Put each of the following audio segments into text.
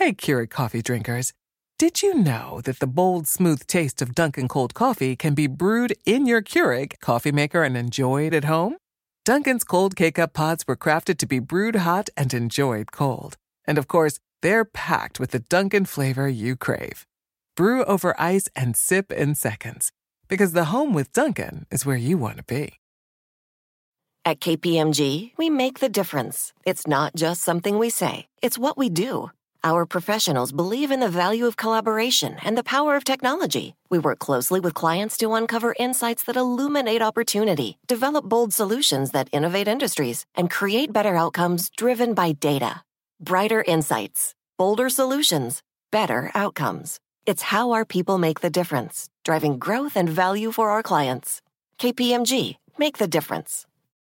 Hey, Keurig coffee drinkers. Did you know that the bold, smooth taste of Dunkin' cold coffee can be brewed in your Keurig coffee maker and enjoyed at home? Dunkin's cold K-Cup pods were crafted to be brewed hot and enjoyed cold. And of course, they're packed with the Dunkin' flavor you crave. Brew over ice and sip in seconds. Because the home with Dunkin' is where you want to be. At KPMG, we make the difference. It's not just something we say, it's what we do. Our professionals believe in the value of collaboration and the power of technology. We work closely with clients to uncover insights that illuminate opportunity, develop bold solutions that innovate industries, and create better outcomes driven by data. Brighter insights, bolder solutions, better outcomes. It's how our people make the difference, driving growth and value for our clients. KPMG, make the difference.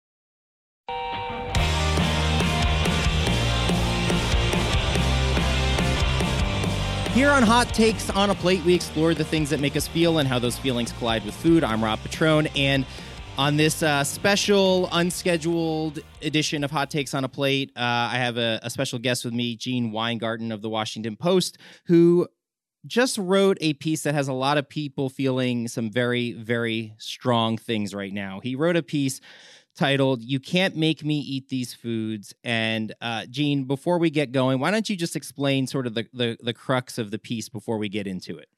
Here on Hot Takes on a Plate, we explore the things that make us feel and how those feelings collide with food. I'm Rob Petrone, and on this special, unscheduled edition of Hot Takes on a Plate, I have a special guest with me, Gene Weingarten of the Washington Post, who just wrote a piece that has a lot of people feeling some very, very strong things right now. He wrote a piece titled, "You Can't Make Me Eat These Foods." And Gene, before we get going, why don't you just explain sort of the crux of the piece before we get into it?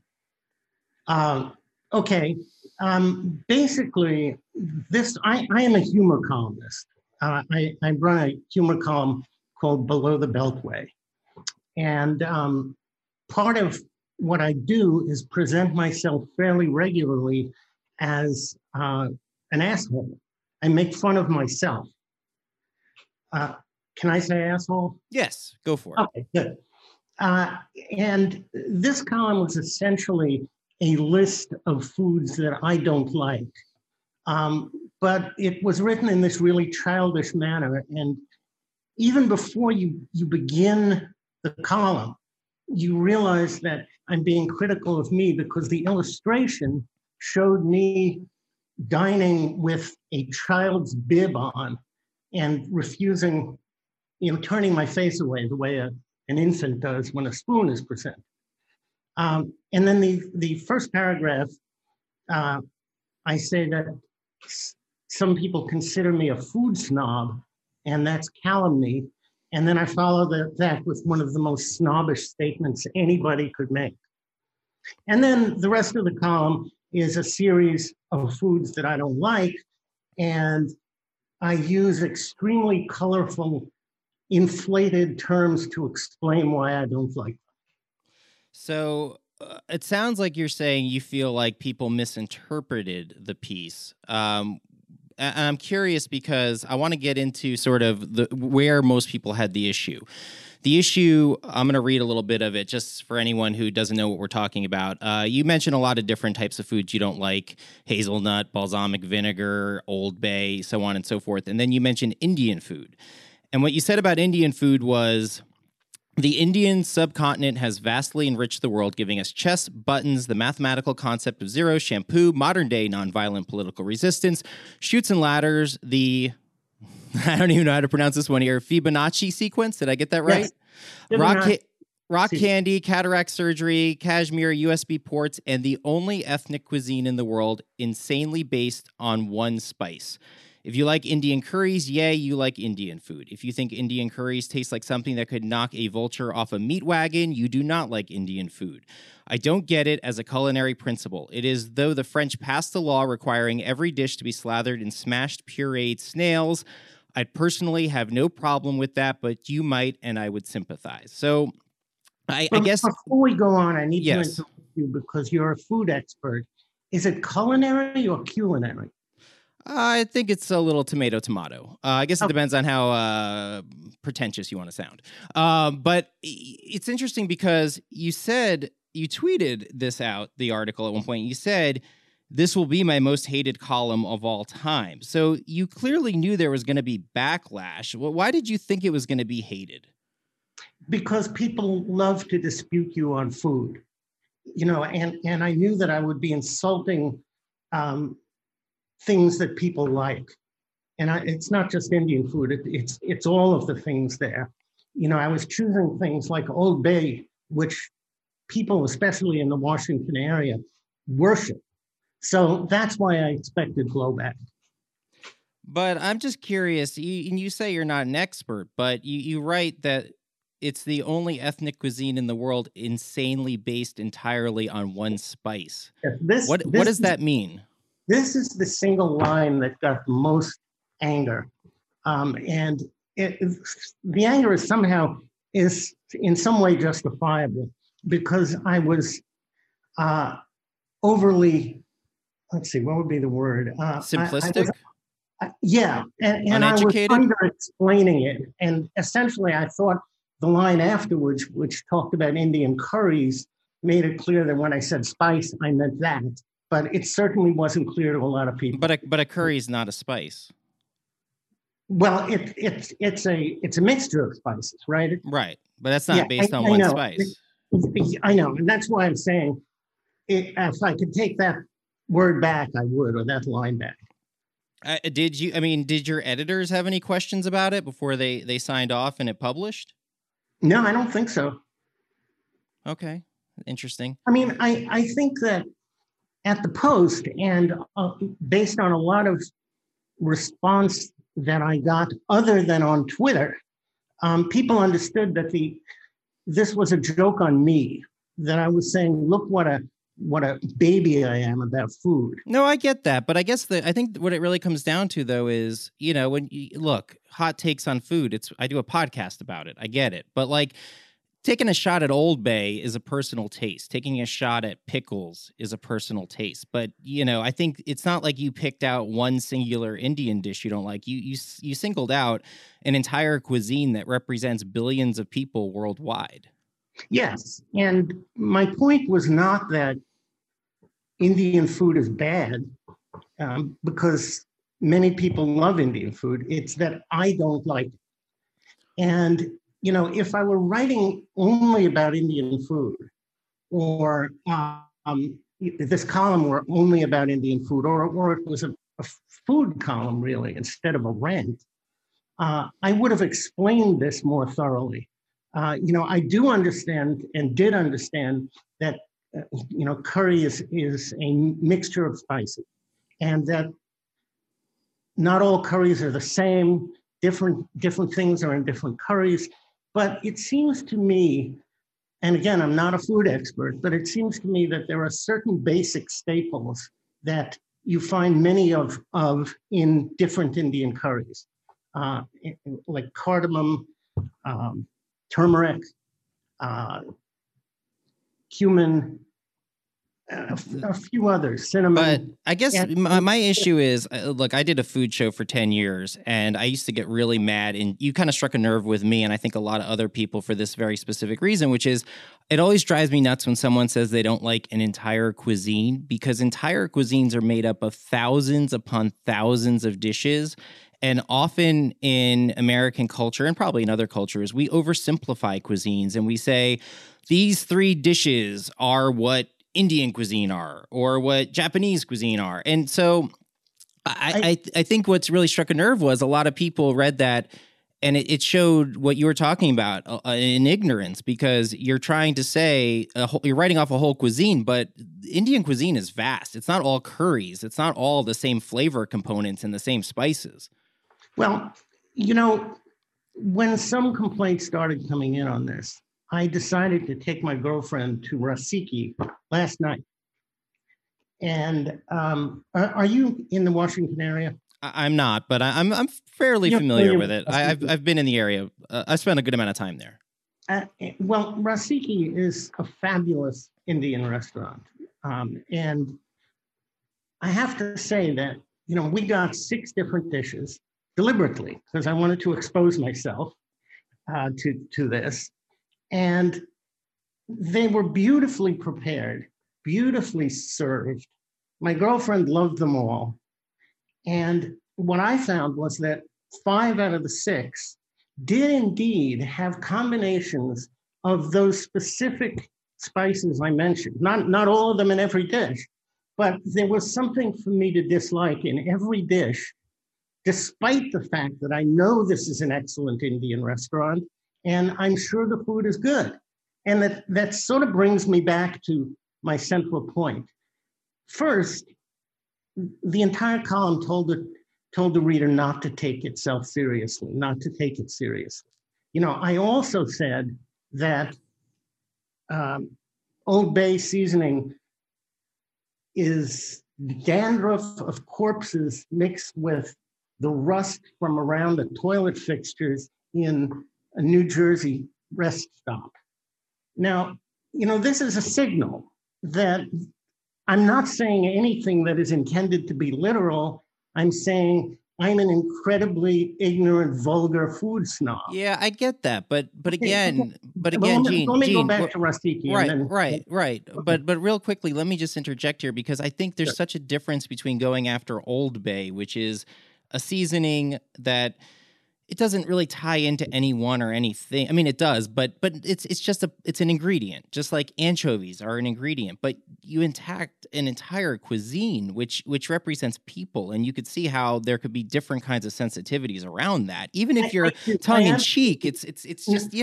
Okay. Basically, I am a humor columnist. I run a humor column called Below the Beltway. And part of what I do is present myself fairly regularly as an asshole. I make fun of myself. Can I say asshole? Yes, go for it. Okay, good. And this column was essentially a list of foods that I don't like. But it was written in this really childish manner. And even before you begin the column, you realize that I'm being critical of me because the illustration showed me dining with a child's bib on and refusing, turning my face away the way an infant does when a spoon is presented. And then the first paragraph, I say that some people consider me a food snob, and that's calumny. And then I follow that with one of the most snobbish statements anybody could make. And then the rest of the column is a series of foods that I don't like, and I use extremely colorful, inflated terms to explain why I don't like them. So it sounds like you're saying you feel like people misinterpreted the piece. And I'm curious because I want to get into sort of where most people had the issue. The issue, I'm going to read a little bit of it just for anyone who doesn't know what we're talking about. You mentioned a lot of different types of foods you don't like: hazelnut, balsamic vinegar, Old Bay, so on and so forth. And then you mentioned Indian food. And what you said about Indian food was, the Indian subcontinent has vastly enriched the world, giving us chess, buttons, the mathematical concept of zero, shampoo, modern-day nonviolent political resistance, chutes and ladders, I don't even know how to pronounce this one here, Fibonacci sequence. Did I get that right? Yes. Rock candy, cataract surgery, cashmere, USB ports, and the only ethnic cuisine in the world insanely based on one spice. If you like Indian curries, yay, you like Indian food. If you think Indian curries taste like something that could knock a vulture off a meat wagon, you do not like Indian food. I don't get it as a culinary principle. It is though the French passed a law requiring every dish to be slathered in smashed pureed snails. I'd personally have no problem with that, but you might, and I would sympathize. So I guess... Before we go on, I need to interrupt you because you're a food expert. Is it culinary or culinary? I think it's a little tomato. I guess it depends on how pretentious you want to sound. But it's interesting because you tweeted this out, the article at one point. You said, "This will be my most hated column of all time." So you clearly knew there was going to be backlash. Well, why did you think it was going to be hated? Because people love to dispute you on food, and I knew that I would be insulting things that people like. And it's not just Indian food, it's all of the things there. I was choosing things like Old Bay, which people, especially in the Washington area, worship. So that's why I expected blowback. But I'm just curious, you say you're not an expert, but you write that it's the only ethnic cuisine in the world insanely based entirely on one spice. What does that mean? This is the single line that got the most anger. And the anger is in some way justifiable, because I was overly, let's see, what would be the word? Simplistic? Yeah, and uneducated? I was under-explaining it. And essentially, I thought the line afterwards, which talked about Indian curries, made it clear that when I said spice, I meant that. But it certainly wasn't clear to a lot of people. But a curry is not a spice. Well, it's a mixture of spices, right? Right, but that's not based on one spice. I know, and that's why I'm saying, if I could take that word back, I would, or that line back. Did your editors have any questions about it before they signed off and it published? No, I don't think so. Okay, interesting. I mean, I think that at the Post, and based on a lot of response that I got other than on Twitter, people understood that this was a joke on me, that I was saying, look what a baby I am about food. No, I get that. But I guess I think what it really comes down to, though, is, when you look, hot takes on food. I do a podcast about it. I get it. But like, taking a shot at Old Bay is a personal taste. Taking a shot at pickles is a personal taste. But, I think it's not like you picked out one singular Indian dish you don't like. You singled out an entire cuisine that represents billions of people worldwide. Yes. And my point was not that Indian food is bad, because many people love Indian food. It's that I don't like it. And, if I were writing only about Indian food, or this column were only about Indian food, or it was a food column, really, instead of a rant, I would have explained this more thoroughly. I do understand and did understand that, curry is a mixture of spices, and that not all curries are the same. Different things are in different curries. But it seems to me, and again, I'm not a food expert, but it seems to me that there are certain basic staples that you find many of in different Indian curries, like cardamom, turmeric, cumin, a few others, cinnamon. But I guess my issue is, look, I did a food show for 10 years, and I used to get really mad, and you kind of struck a nerve with me, and I think a lot of other people, for this very specific reason, which is, it always drives me nuts when someone says they don't like an entire cuisine, because entire cuisines are made up of thousands upon thousands of dishes. And often in American culture, and probably in other cultures, we oversimplify cuisines, and we say, these 3 dishes are what Indian cuisine are, or what Japanese cuisine are. And so I think what's really struck a nerve was a lot of people read that, and it showed what you were talking about in ignorance, because you're trying to say, you're writing off a whole cuisine, but Indian cuisine is vast. It's not all curries. It's not all the same flavor components and the same spices. Well, when some complaints started coming in on this, I decided to take my girlfriend to Rasiki last night. And are you in the Washington area? I'm not, but I'm fairly familiar with it. I've been in the area. I spent a good amount of time there. Well, Rasiki is a fabulous Indian restaurant. And I have to say that, we got 6 different dishes deliberately, because I wanted to expose myself to this. And they were beautifully prepared, beautifully served. My girlfriend loved them all. And what I found was that 5 out of the 6 did indeed have combinations of those specific spices I mentioned. Not all of them in every dish, but there was something for me to dislike in every dish, despite the fact that I know this is an excellent Indian restaurant, and I'm sure the food is good. And that sort of brings me back to my central point. First, the entire column told the reader not to take itself seriously, not to take it seriously. I also said that Old Bay seasoning is dandruff of corpses mixed with the rust from around the toilet fixtures in a New Jersey rest stop. Now, this is a signal that I'm not saying anything that is intended to be literal. I'm saying I'm an incredibly ignorant, vulgar food snob. Yeah, I get that, but again, Gene, let me go back to Rustiki. Right. But real quickly, let me just interject here because I think there's such a difference between going after Old Bay, which is a seasoning that it doesn't really tie into anyone or anything. I mean, it does, but it's just it's an ingredient, just like anchovies are an ingredient. But you intact an entire cuisine, which represents people, and you could see how there could be different kinds of sensitivities around that. Even if you're tongue in cheek, it's just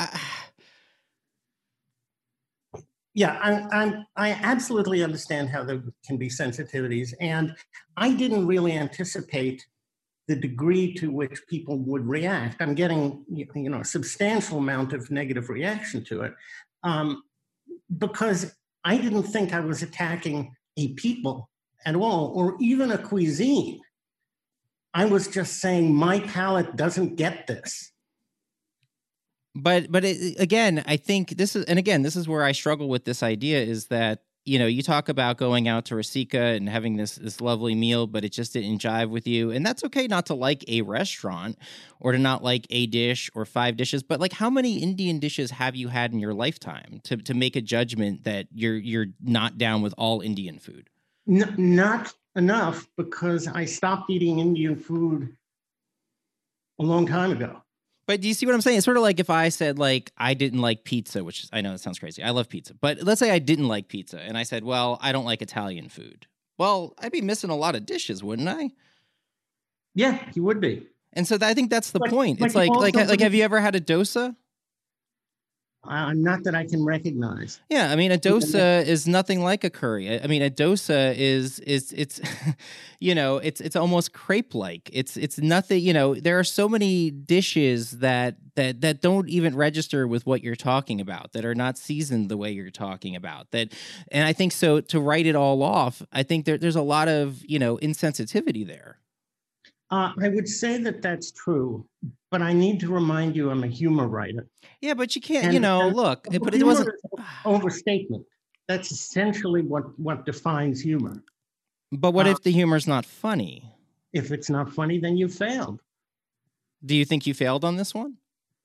Yeah, I absolutely understand how there can be sensitivities, and I didn't really anticipate the degree to which people would react. I'm getting, a substantial amount of negative reaction to it because I didn't think I was attacking a people at all, or even a cuisine. I was just saying my palate doesn't get this. But again, I think this is where I struggle with this idea is that, you talk about going out to Rasika and having this lovely meal, but it just didn't jive with you. And that's okay not to like a restaurant or to not like a dish or 5 dishes. But like, how many Indian dishes have you had in your lifetime to make a judgment that you're not down with all Indian food? Not enough, because I stopped eating Indian food a long time ago. But do you see what I'm saying? It's sort of like if I said, like, I didn't like pizza, which I know it sounds crazy. I love pizza. But let's say I didn't like pizza, and I said, well, I don't like Italian food. Well, I'd be missing a lot of dishes, wouldn't I? Yeah, you would be. And so I think that's the point. It's like have you ever had a dosa? Not that I can recognize. Yeah, I mean, a dosa is nothing like a curry. I mean, a dosa is it's it's almost crepe-like. It's nothing. There are so many dishes that don't even register with what you're talking about, that are not seasoned the way you're talking about. And I think so to write it all off, I think there's a lot of insensitivity there. I would say that that's true, but I need to remind you I'm a humor writer. Yeah, but you can't, look. But it wasn't overstatement. That's essentially what defines humor. But what if the humor's not funny? If it's not funny, then you failed. Do you think you failed on this one?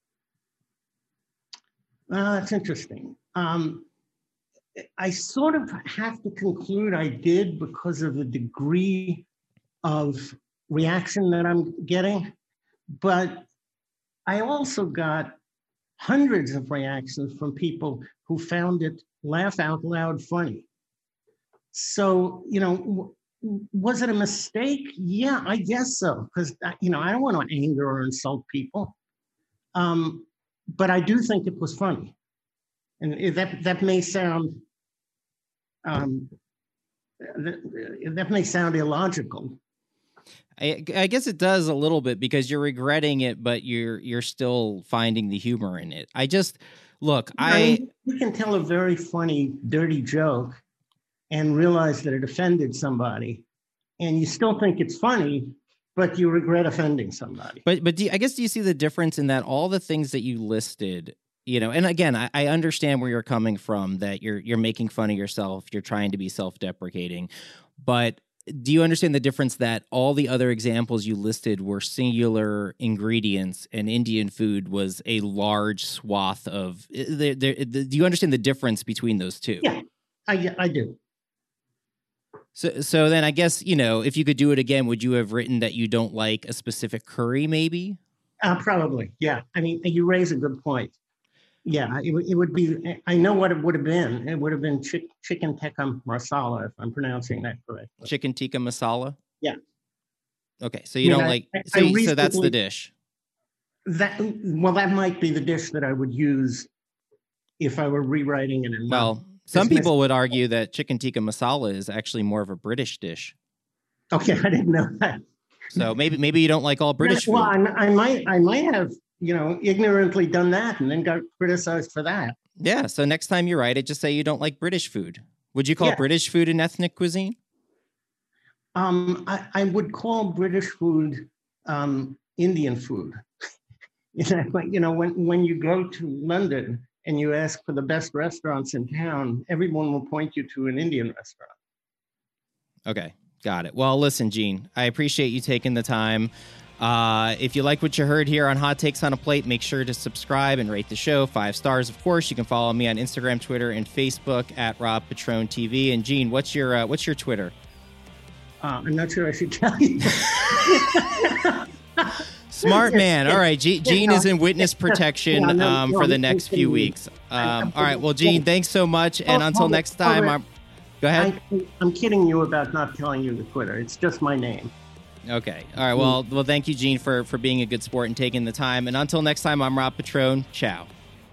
It's interesting. I sort of have to conclude I did because of the degree of reaction that I'm getting, but I also got hundreds of reactions from people who found it laugh out loud funny. So, was it a mistake? Yeah, I guess so, because I don't want to anger or insult people, but I do think it was funny, and that may sound illogical. I guess it does a little bit, because you're regretting it, but you're still finding the humor in it. I just look. You can tell a very funny, dirty joke and realize that it offended somebody, and you still think it's funny, but you regret offending somebody. But do you see the difference in that all the things that you listed? And again, I understand where you're coming from, that you're making fun of yourself, you're trying to be self-deprecating, but do you understand the difference that all the other examples you listed were singular ingredients and Indian food was a large swath of... do you understand the difference between those two? Yeah, I do. So then I guess, if you could do it again, would you have written that you don't like a specific curry maybe? Probably, yeah. I mean, you raise a good point. Yeah, it would be, I know what it would have been. It would have been chicken tikka masala, if I'm pronouncing that correctly. Chicken tikka masala? Yeah. Okay, so you don't like, so that's the dish. That might be the dish that I would use if I were rewriting it. Well, some people would argue that chicken tikka masala is actually more of a British dish. Okay, I didn't know that. So maybe you don't like all British food. Well, I might have ignorantly done that and then got criticized for that. Yeah. So next time you write it, just say you don't like British food. Would you call British food an ethnic cuisine? I would call British food Indian food. When you go to London and you ask for the best restaurants in town, everyone will point you to an Indian restaurant. Okay, got it. Well, listen, Gene, I appreciate you taking the time. If you like what you heard here on Hot Takes on a Plate, make sure to subscribe and rate the show 5 stars. Of course, you can follow me on Instagram, Twitter, and Facebook at Rob Petrone TV. And Gene, what's your Twitter? I'm not sure I should tell you. Smart man. All right. Gene is in witness protection for the next few weeks. All right. Well, Gene, thanks so much. And until next time, go ahead. I'm kidding you about not telling you the Twitter. It's just my name. Okay. All right. Well, thank you, Gene, for being a good sport and taking the time. And until next time, I'm Rob Petrone. Ciao.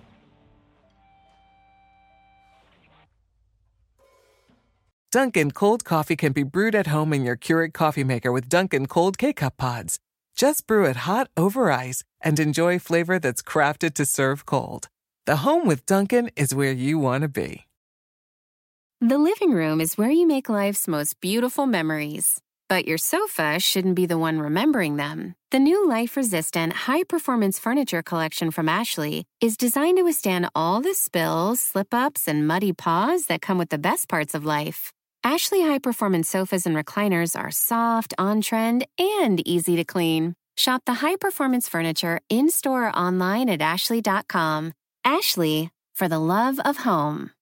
Dunkin' cold coffee can be brewed at home in your Keurig coffee maker with Dunkin' cold K-Cup pods. Just brew it hot over ice and enjoy flavor that's crafted to serve cold. The home with Dunkin' is where you want to be. The living room is where you make life's most beautiful memories. But your sofa shouldn't be the one remembering them. The new life-resistant, high-performance furniture collection from Ashley is designed to withstand all the spills, slip-ups, and muddy paws that come with the best parts of life. Ashley high-performance sofas and recliners are soft, on-trend, and easy to clean. Shop the high-performance furniture in-store or online at ashley.com. Ashley, for the love of home.